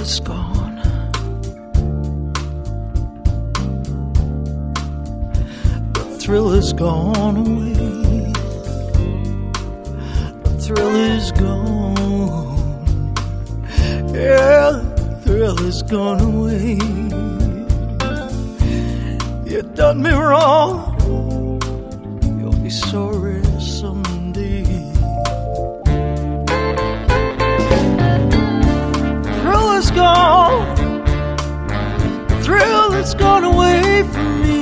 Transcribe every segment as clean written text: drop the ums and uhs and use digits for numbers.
is gone. The thrill is gone away. The thrill is gone. Yeah, the thrill is gone away. You done me wrong. You'll be sorry someday. Thrill is gone. The thrill has gone away from me.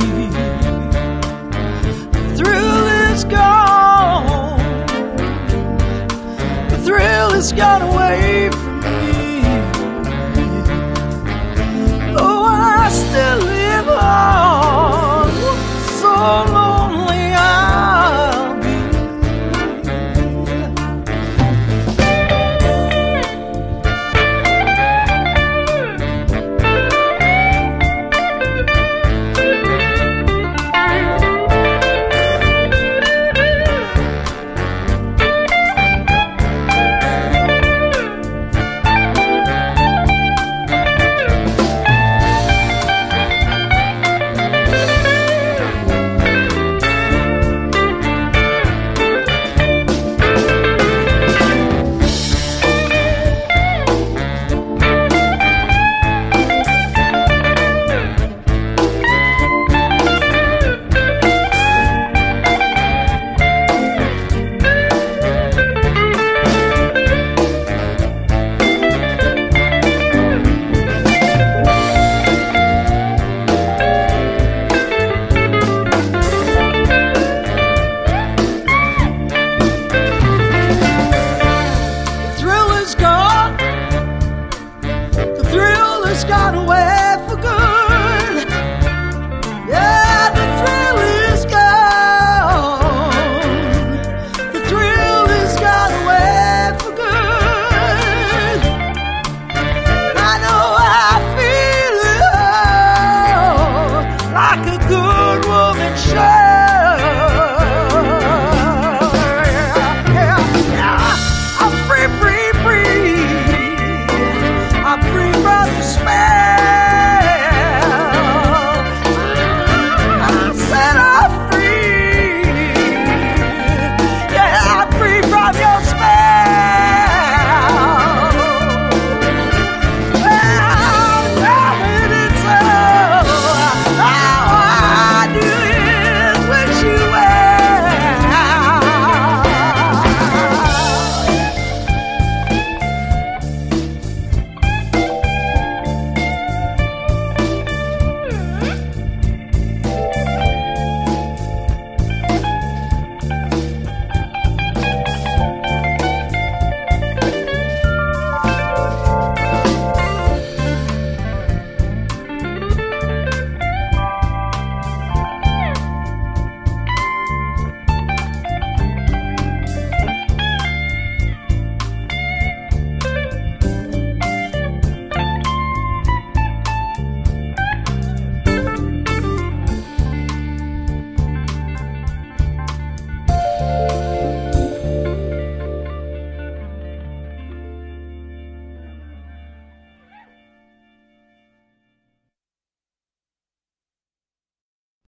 The thrill is gone. The thrill has gone away.